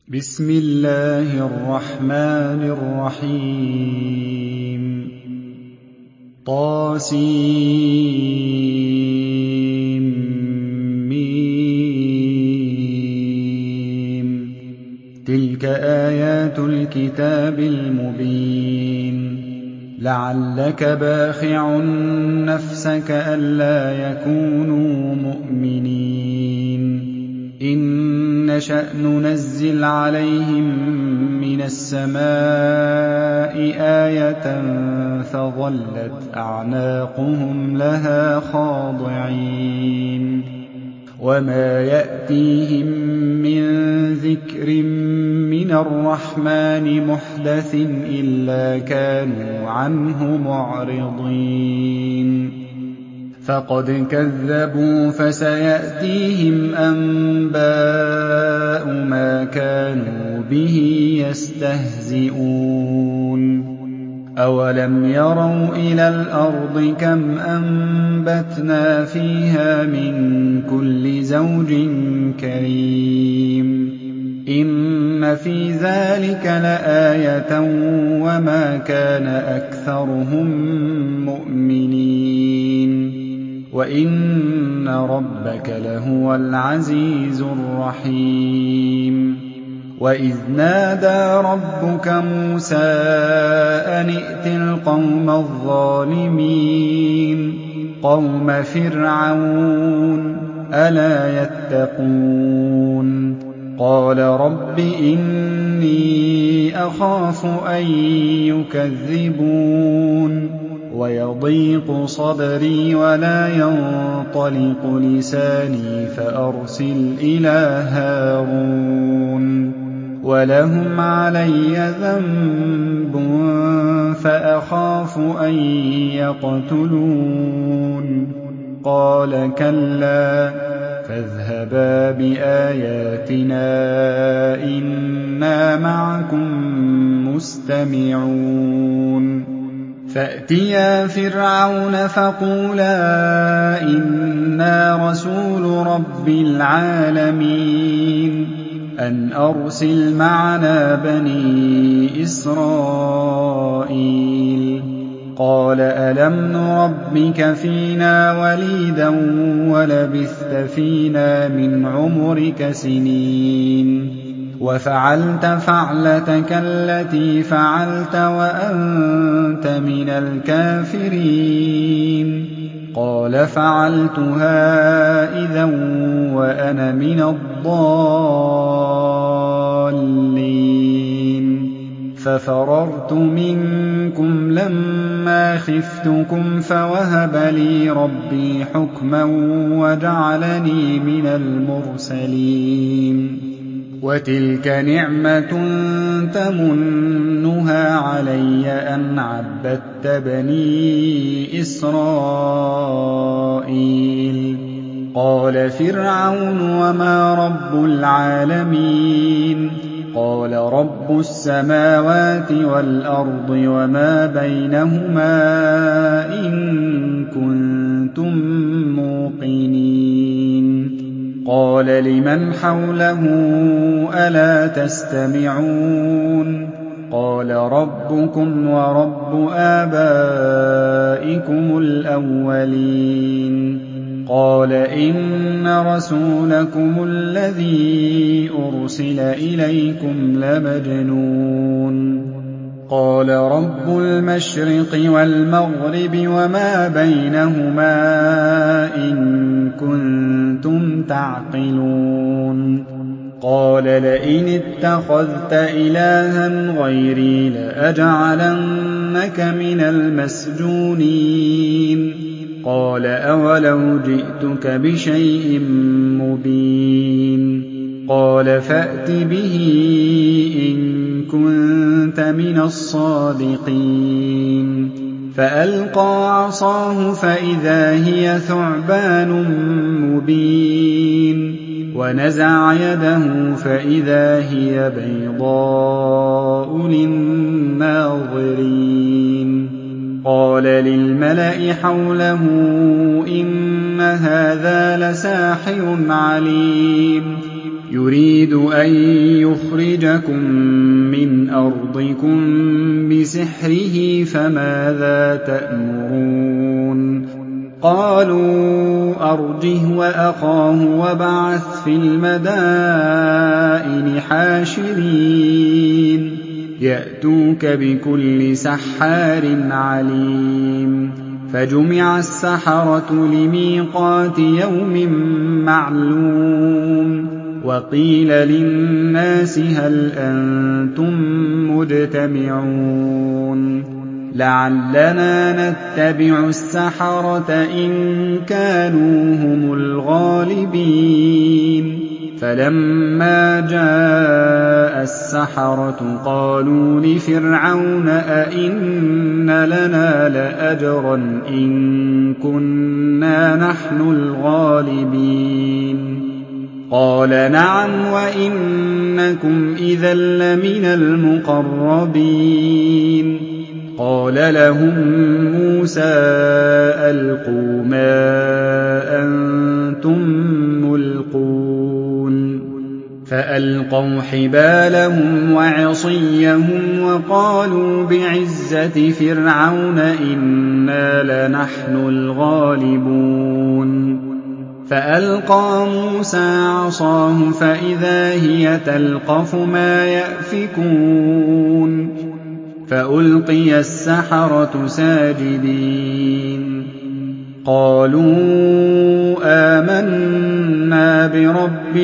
بسم الله الرحمن الرحيم طاسيم تلك آيات الكتاب المبين لعلك باخع نفسك ألا يكونوا مؤمنين إن نشأ ننزل عليهم من السماء آية فظلت أعناقهم لها خاضعين وما يأتيهم من ذكر من الرحمن محدث إلا كانوا عنه معرضين فقد كذبوا فسيأتيهم أنباء ما كانوا به يستهزئون أولم يروا إلى الأرض كم أنبتنا فيها من كل زوج كريم إن في ذلك لآية وما كان أكثرهم مؤمنين وإن ربك لهو العزيز الرحيم وإذ نادى ربك موسى أن ائت القوم الظالمين قوم فرعون ألا يتقون قال رب إني أخاف أن يكذبون ويضيق صدري ولا ينطلق لساني فأرسل إلى هارون ولهم علي ذنب فأخاف أن يقتلون قال كلا فاذهبا بآياتنا إنا معكم مستمعون فأتيا فرعون فقولا إنا رسول رب العالمين أن أرسل معنا بني إسرائيل قال ألم نربك فينا وليدا ولبثت فينا من عمرك سنين وفعلت فعلتك التي فعلت وأنت من الكافرين قال فعلتها إذا وأنا من الضالين ففررت منكم لما خفتكم فوهب لي ربي حكما وجعلني من المرسلين وتلك نعمة تمنها علي أن عبدت بني إسرائيل قال فرعون وما رب العالمين قال رب السماوات والأرض وما بينهما إن كنتم موقنين قال لمن حوله ألا تستمعون قال ربكم ورب آبائكم الأولين قال إن رسولكم الذي أرسل إليكم لمجنون قال رب المشرق والمغرب وما بينهما إن كنتم تعقلون قال لئن اتخذت إلها غيري لأجعلنك من المسجونين قال أولو جئتك بشيء مبين قال فأت به إن كنت من الصادقين فألقى عصاه فإذا هي ثعبان مبين ونزع يده فإذا هي بيضاء للناظرين قال للملأ حوله إن هذا لساحر عليم يريد أن يخرجكم من أرضكم بسحره فماذا تأمرون قالوا أرجه وأخاه وابعث في المدائن حاشرين يأتوك بكل سحار عليم فجمع السحرة لميقات يوم معلوم وقيل للناس هل أنتم مجتمعون لعلنا نتبع السحرة إن كانوا هم الغالبين فلما جاء السحرة قالوا لفرعون أئن لنا لأجرا إن كنا نحن الغالبين قال نعم وإنكم إذا لمن المقربين قال لهم موسى ألقوا ما أنتم ملقون فألقوا حبالهم وعصيهم وقالوا بعزة فرعون إنا لنحن الغالبون فألقى موسى عصاه فإذا هي تلقف ما يأفكون فألقي السحرة ساجدين قالوا آمنا برب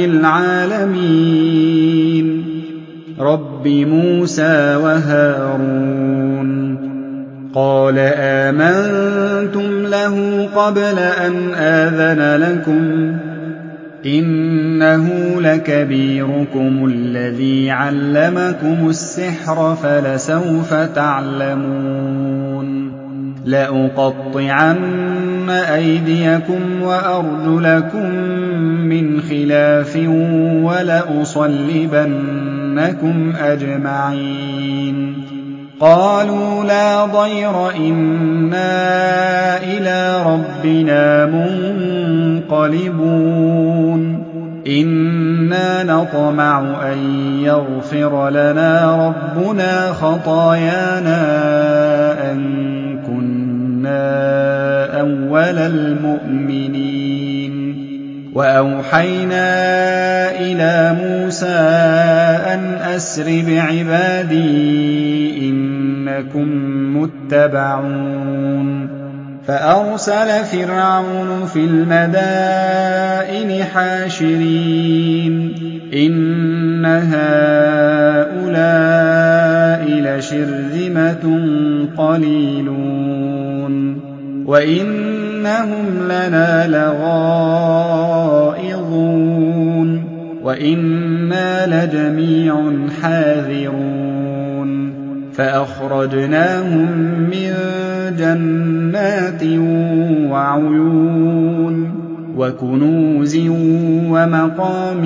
العالمين رب موسى وهارون قال آمنتم له قبل أن آذن لكم إنه لكبيركم الذي علمكم السحر فلسوف تعلمون لأقطعن أيديكم وأرجلكم من خلاف ولأصلبنكم أجمعين قالوا لا ضير إنا إلى ربنا منقلبون إنا نطمع أن يغفر لنا ربنا خطايانا أن كنا أول المؤمنين وأوحينا إلى موسى أن أسر بعبادي إنكم متبعون فأرسل فرعون في المدائن حاشرين إن هؤلاء لشرذمة قليلون وإنهم لنا لغائظون وإنا لجميع حاذرون فأخرجناهم من جنات وعيون وكنوز ومقام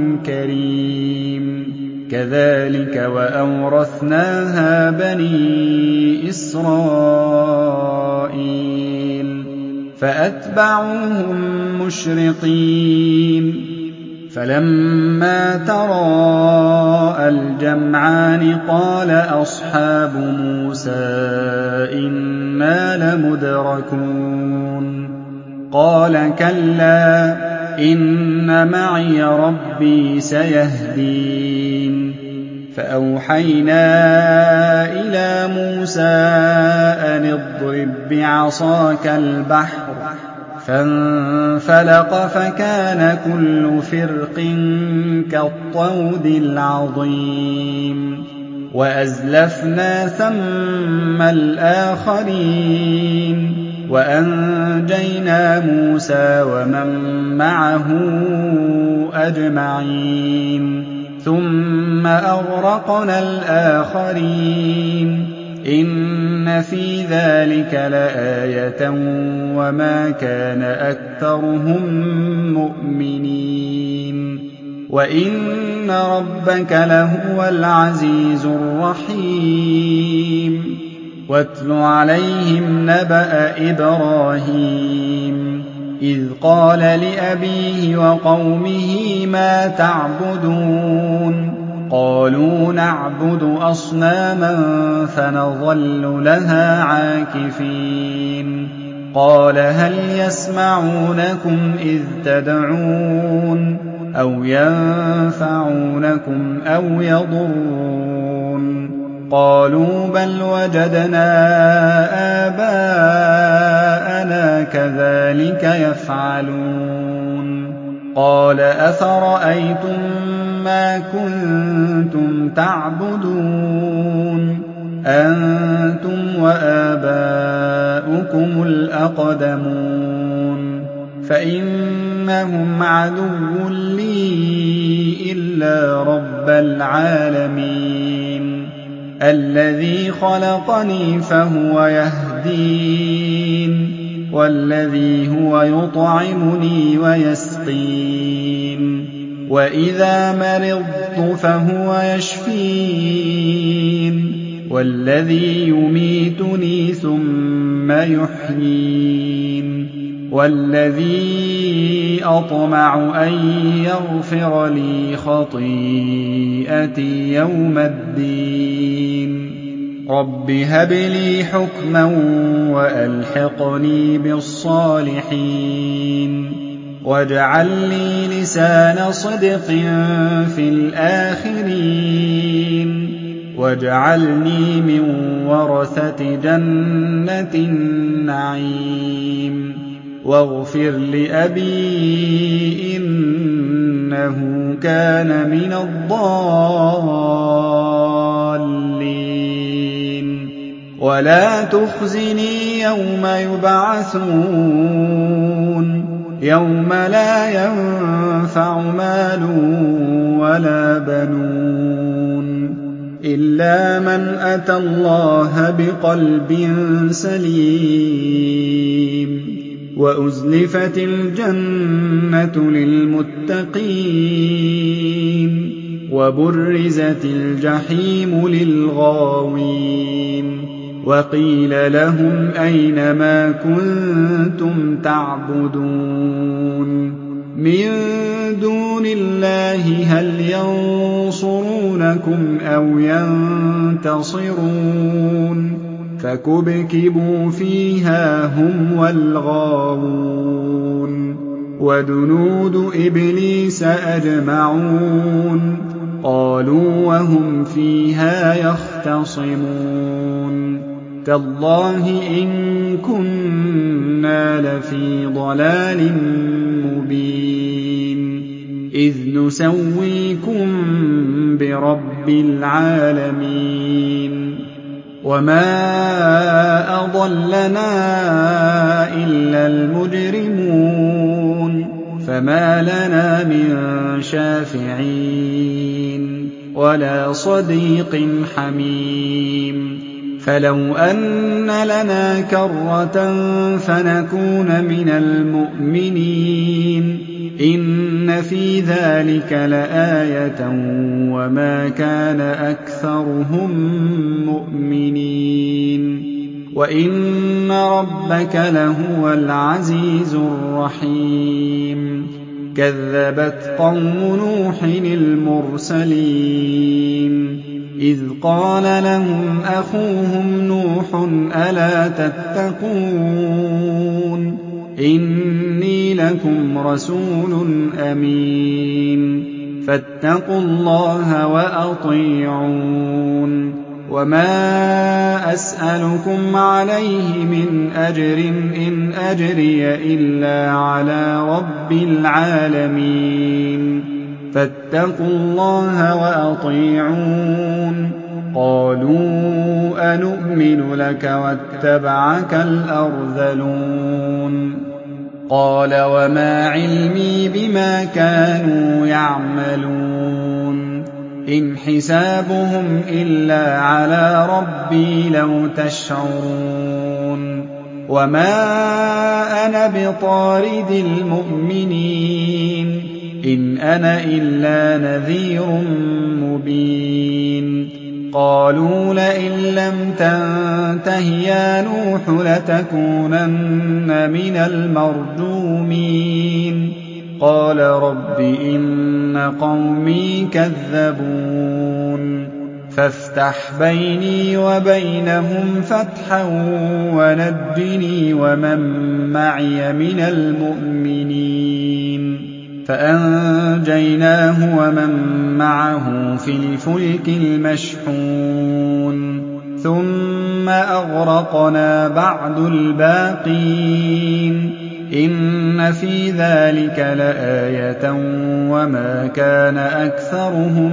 كريم كذلك وأورثناها بني إسرائيل فأتبعوهم مشرقين فلما تراءى الجمعان قال أصحاب موسى إنا لمدركون قال كلا إن معي ربي سيهدين فأوحينا إلى موسى أن اضرب بعصاك البحر فانفلق فكان كل فرق كالطود العظيم وأزلفنا ثم الآخرين وأنجينا موسى ومن معه أجمعين ثم أغرقنا الآخرين إن في ذلك لآية وما كان أكثرهم مؤمنين وإن ربك لهو العزيز الرحيم واتل عليهم نبأ إبراهيم إذ قال لأبيه وقومه ما تعبدون قالوا نعبد أصناما فنظل لها عاكفين قال هل يسمعونكم إذ تدعون أو ينفعونكم أو يضرون قالوا بل وجدنا آباءنا كذلك يفعلون قال أفرأيتم ما كنتم تعبدون أنتم وآباؤكم الأقدمون فإنهم عدو لي إلا رب العالمين الذي خلقني فهو يهدين والذي هو يطعمني ويسقين وإذا مرضت فهو يشفين والذي يميتني ثم يحيين والذي أطمع أن يغفر لي خطيئتي يوم الدين رب هب لي حكما وألحقني بالصالحين واجعل لي لسان صدق في الآخرين واجعلني من ورثة جنة النعيم واغفر لأبي إنه كان من الضالين ولا تخزني يوم يبعثون يوم لا ينفع مال ولا بنون إلا من أتى الله بقلب سليم وأزلفت الجنة للمتقين وبرزت الجحيم للغاوين وقيل لهم أين ما كنتم تعبدون من دون الله هل ينصرونكم أو ينتصرون فكبكبوا فيها هم والغاوون وجنود إبليس أجمعون قالوا وهم فيها يختصمون تالله إن كنا لفي ضلال مبين إذ نسويكم برب العالمين وما أضلنا إلا المجرمون فما لنا من شافعين ولا صديق حميم فلو أن لنا كرة فنكون من المؤمنين إن في ذلك لآية وما كان أكثرهم مؤمنين وإن ربك لهو العزيز الرحيم كذبت قوم نوح المرسلين إذ قال لهم أخوهم نوح ألا تتقون إني لكم رسول أمين فاتقوا الله وأطيعون وما أسألكم عليه من أجر إن أجري إلا على رب العالمين فاتقوا الله وأطيعون قالوا أنؤمن لك واتبعك الأرذلون قال وما علمي بما كانوا يعملون إن حسابهم إلا على ربي لو تشعرون وما أنا بطارد المؤمنين إن أنا إلا نذير مبين قالوا لئن لم تنته يا نوح لتكونن من المرجومين قال رب إن قومي كذبون فافتح بيني وبينهم فتحا ونجني ومن معي من المؤمنين فأنجيناه ومن معه في الفلك المشحون ثم أغرقنا بعد الباقين إن في ذلك لآية وما كان أكثرهم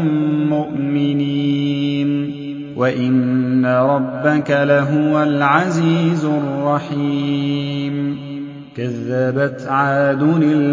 مؤمنين وإن ربك لهو العزيز الرحيم كذبت عاد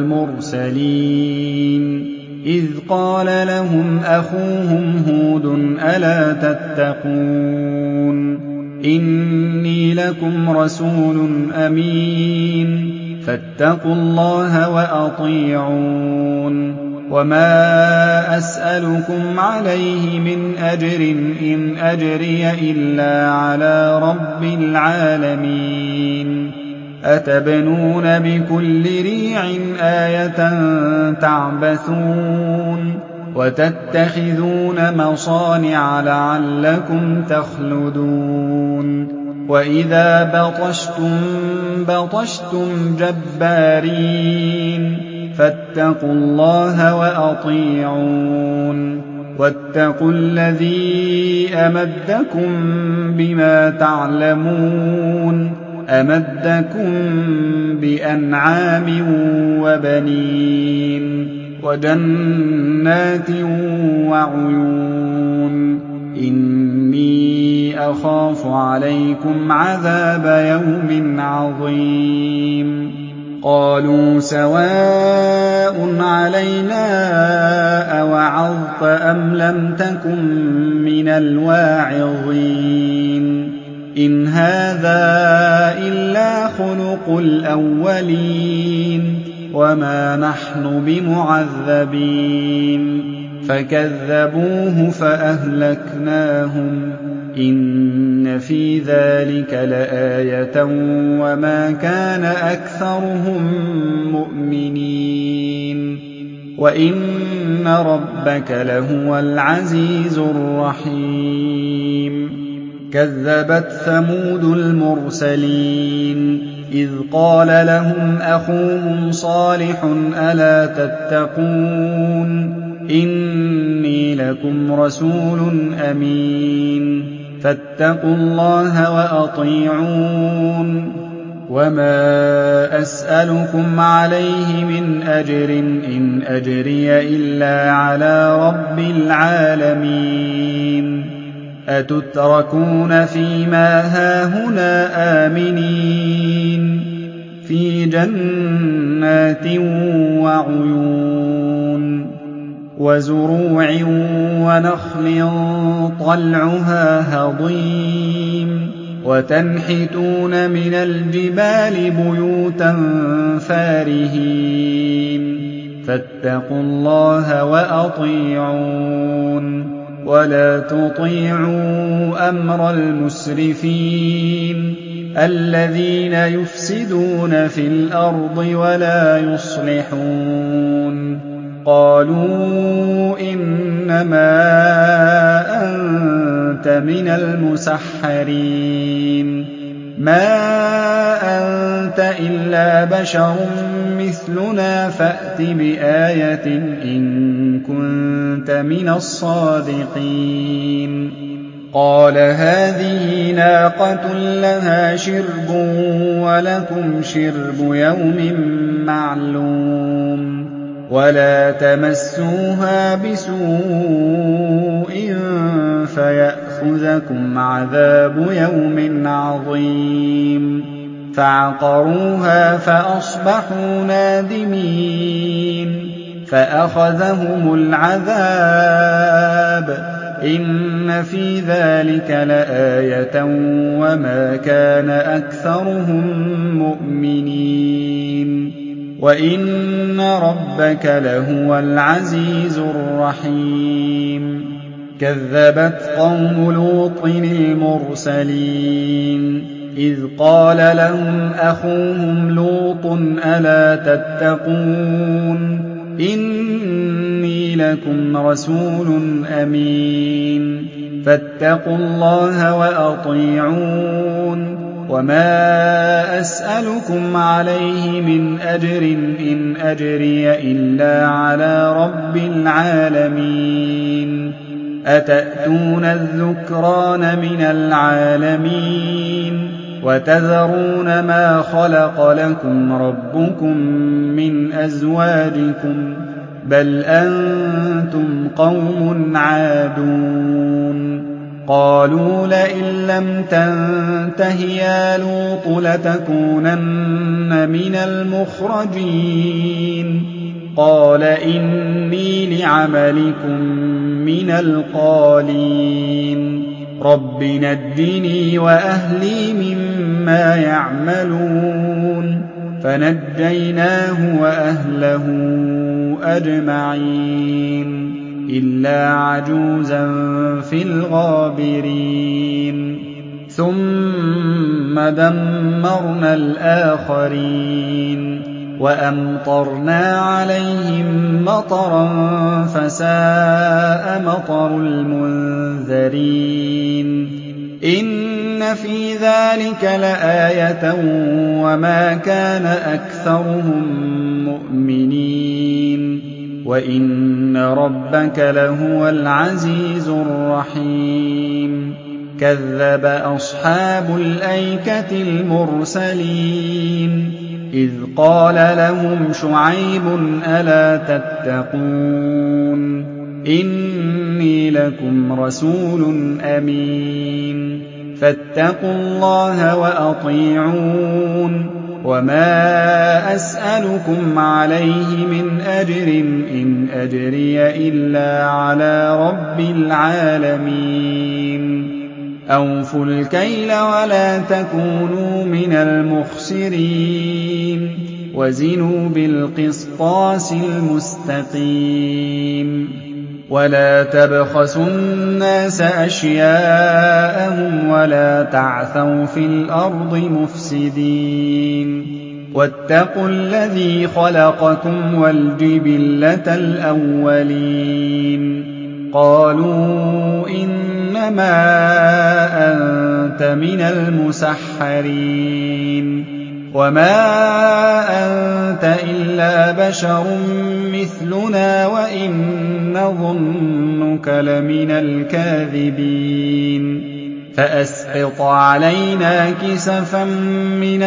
المرسلين إذ قال لهم أخوهم هود ألا تتقون إني لكم رسول أمين فاتقوا الله وأطيعون وما أسألكم عليه من أجر إن أجري إلا على رب العالمين أتبنون بكل ريع آية تعبثون وتتخذون مصانع لعلكم تخلدون وإذا بطشتم جبارين فاتقوا الله وأطيعون واتقوا الذي أمدكم بما تعلمون أمدكم بأنعام وبنين وجنات وعيون إني أخاف عليكم عذاب يوم عظيم قالوا سواء علينا أوعظت أم لم تكن من الواعظين إن هذا إلا خلق الأولين وما نحن بمعذبين فكذبوه فأهلكناهم إن في ذلك لآية وما كان أكثرهم مؤمنين وإن ربك لهو العزيز الرحيم كذبت ثمود المرسلين إذ قال لهم أخوهم صالح ألا تتقون إني لكم رسول أمين فاتقوا الله وأطيعون وما أسألكم عليه من أجر إن أجري إلا على رب العالمين أتتركون فيما هاهنا آمنين في جنات وعيون وزروع ونخل طلعها هضيم وتنحتون من الجبال بيوتا فارهين فاتقوا الله وأطيعون ولا تطيعوا أمر المسرفين الذين يفسدون في الأرض ولا يصلحون قالوا إنما أنت من المسحرين ما أنت إلا بشر مثلنا فأت بآية إن كنت من الصادقين قال هذه ناقة لها شرب ولكم شرب يوم معلوم ولا تمسوها بسوء فيأخذكم عذاب يوم عظيم فعقروها فأصبحوا نادمين فأخذهم العذاب إن في ذلك لآية وما كان أكثرهم مؤمنين وإن ربك لهو العزيز الرحيم كذبت قوم لوط المرسلين إذ قال لهم أخوهم لوط ألا تتقون إني لكم رسول أمين فاتقوا الله وأطيعون وما أسألكم عليه من أجر إن أجري إلا على رب العالمين أتأتون الذكران من العالمين وتذرون ما خلق لكم ربكم من أزواجكم بل أنتم قوم عادون قالوا لئن لم تنته يا لوط لتكونن من المخرجين قال إني لعملكم من القالين رب نجني وأهلي مما يعملون فنجيناه وأهله أجمعين إلا عجوزا في الغابرين ثم دمرنا الآخرين وأمطرنا عليهم مطرا فساء مطر المنذرين إن في ذلك لآية وما كان أكثرهم مؤمنين وإن ربك لهو العزيز الرحيم كذب أصحاب الأيكة المرسلين إذ قال لهم شعيب ألا تتقون إني لكم رسول أمين فاتقوا الله وأطيعون وما أسألكم عليه من أجر إن أجري إلا على رب العالمين أوفوا الكيل ولا تكونوا من المخسرين وزنوا بالقسطاس المستقيم ولا تبخسوا الناس أشياءهم ولا تعثوا في الأرض مفسدين واتقوا الذي خلقكم والجبلة الأولين قالوا إنما أنت من المسحرين وما أنت إلا بشر مثلنا وإن نظنك لمن الكاذبين فأسقط علينا كسفا من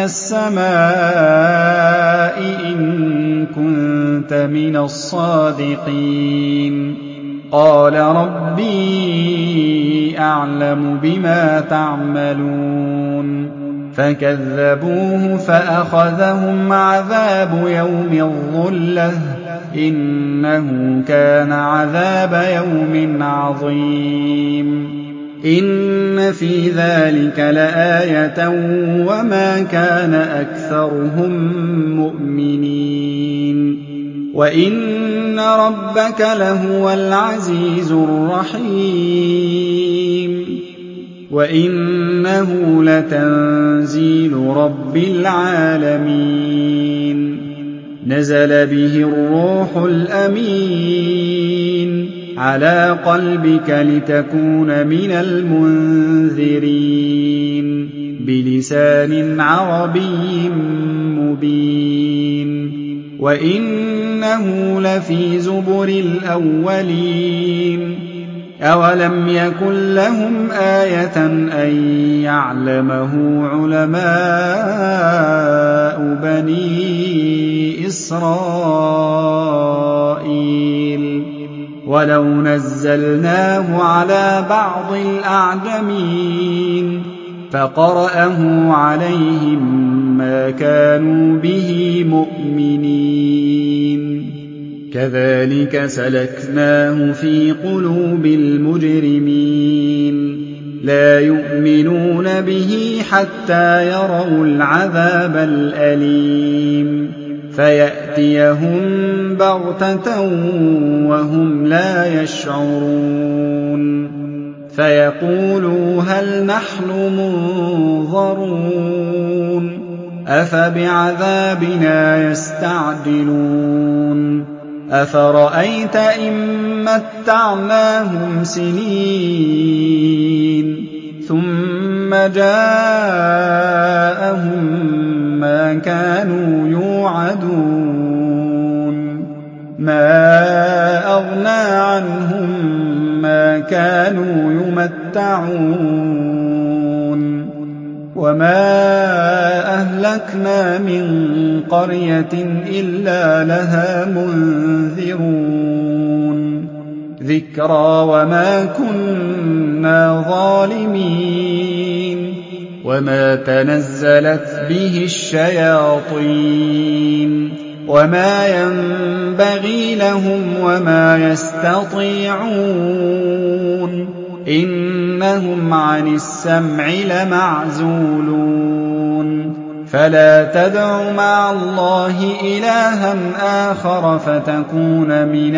السماء إن كنت من الصادقين قال ربي أعلم بما تعملون فكذبوه فأخذهم عذاب يوم الظلة إنه كان عذاب يوم عظيم إن في ذلك لآية وما كان أكثرهم مؤمنين وإن ربك لهو العزيز الرحيم وإنه لتنزيل رب العالمين نزل به الروح الأمين على قلبك لتكون من المنذرين بلسان عربي مبين وإنه لفي زبر الأولين أولم يكن لهم آية أن يعلمه علماء بني إسرائيل ولو نزلناه على بعض الأعجمين فقرأه عليهم ما كانوا به مؤمنين كذلك سلكناه في قلوب المجرمين لا يؤمنون به حتى يروا العذاب الأليم فيأتيهم بغتة وهم لا يشعرون فيقولوا هل نحن منظرون أفبعذابنا يستعجلون أفرأيت إن متعناهم سنين ثم جاءهم ما كانوا يوعدون ما أغنى عنهم ما كانوا يمتعون وما أهلكنا من قرية إلا لها منذرون ذكرى وما كنا ظالمين وما تنزلت به الشياطين وما ينبغي لهم وما يستطيعون إنهم عن السمع لمعزولون فلا تدع مع الله إلها آخر فتكون من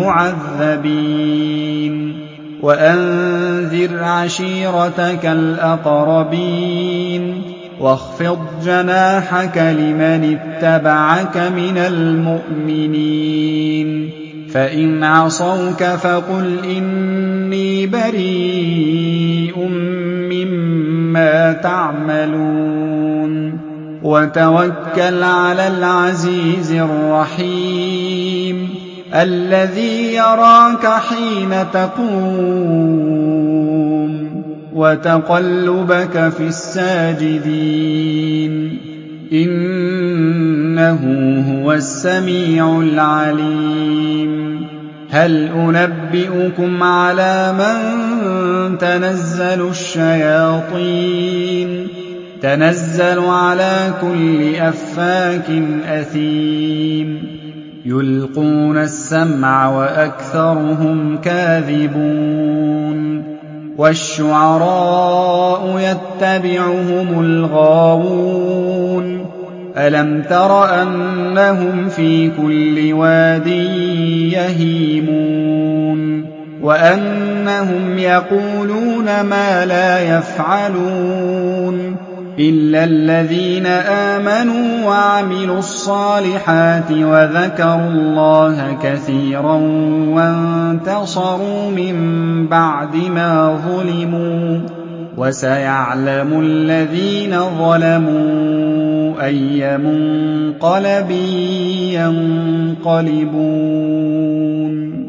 المعذبين وأنذر عشيرتك الأقربين واخفض جناحك لمن اتبعك من المؤمنين فإن عصوك فقل إني بريء مما تعملون وتوكل على العزيز الرحيم الذي يراك حين تقوم وتقلبك في الساجدين إنه هو السميع العليم هل أنبئكم على من تنزل الشياطين تنزل على كل أفاك أثيم يلقون السمع وأكثرهم كاذبون والشعراء يتبعهم الغاوون ألم تر أنهم في كل واد يهيمون وأنهم يقولون ما لا يفعلون إلا الذين آمنوا وعملوا الصالحات وذكروا الله كثيرا وانتصروا من بعد ما ظلموا وسيعلم الذين ظلموا أي منقلب ينقلبون